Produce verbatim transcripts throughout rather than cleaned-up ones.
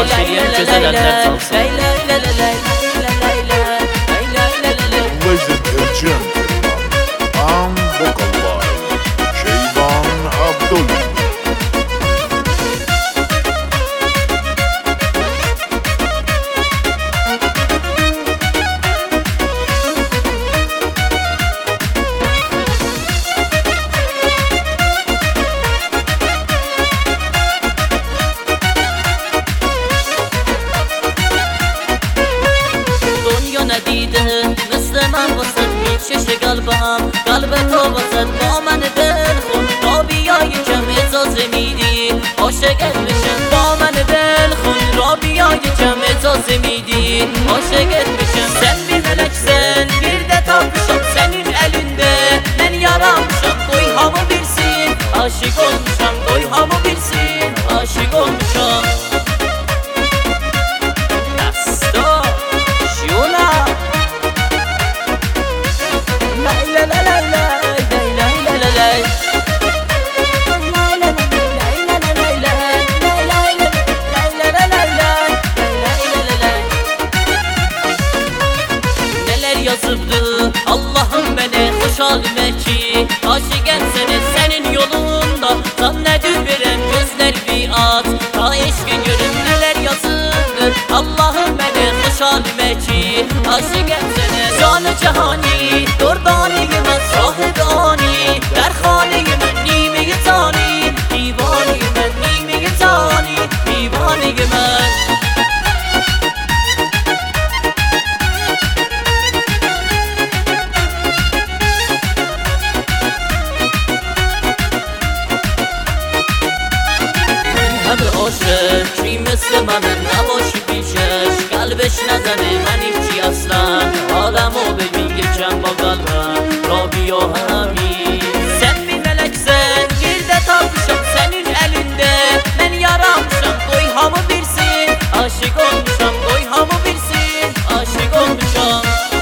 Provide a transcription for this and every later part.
aşırıyem güzel eller çalsın. Legend and gentleman, I'm vocal by Şeyban Abdullah. ندیده مثل من واسد میکشه قلبم قلب تو واسد با من دل خون را بیا یکم اجازه میدی عاشقت بشم با من دل خون را بیا یکم اجازه میدی عاشقت بشم sen bir meleksen bir de tapmışam senin elinde ben yaramışam koy hamı bilsin aşık olmuşam koy hamı bilsin aşık olmuşam yazıbdı Allah'ım beni hoş halime ki aşık etsene senin yolunda zannedir verem gözler bir at ta eşki görüm neler yazıbdı Allah'ım beni hoş halime ki aşık etsene canı cehani dordani ben sahib ani der khani ben nimi tani divani ben nimi tani divani ben عاشق چی مثل من نباشی پیشش قلبش نزنه من هیچی اصلا حالمو ببین یکم با قلبم را بیا همین sen bir meleksen bir de tapmışam senin elinde ben yaramışam koy hamı bilsin aşık olmuşam koy hamı bilsin aşık olmuşam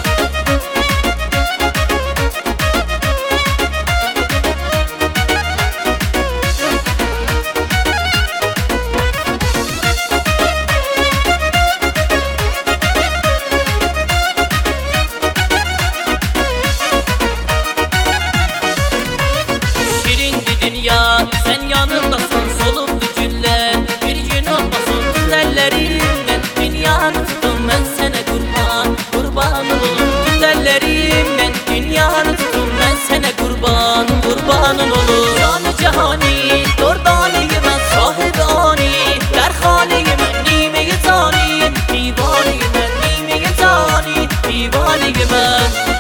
sen yanındasın solumlu güller bir gün olmasın güzellerimden dünyanı tutun ben sana kurban kurban olurum güzellerimden dünyanı tutun ben sana kurban kurbanın olur canı cehani dordani ben sahib ani der khani ben nimi tani divani ben nimi tani divani ben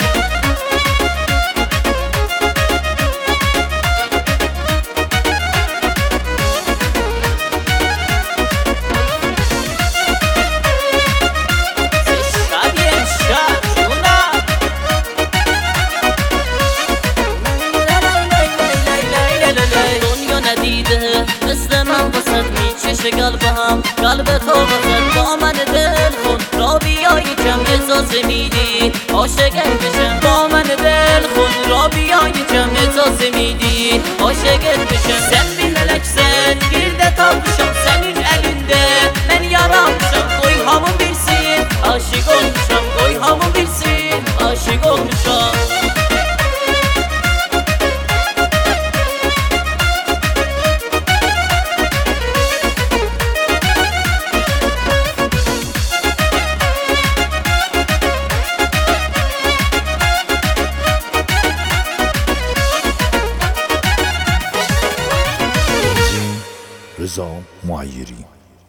مثل من واسد میچشه قلبم قلب تو واسد با من دل خون را بیا یکم اجازه میدی عاشقت بشم با من دل خون را بیا یکم اجازه میدی عاشقت بشم sen bir meleksen bir de tapmışam senin elinde ben yaramışam koy hamı bilsin aşık olmuşam koy hamı bilsin aşık olmuşam Rıza Muayyeri.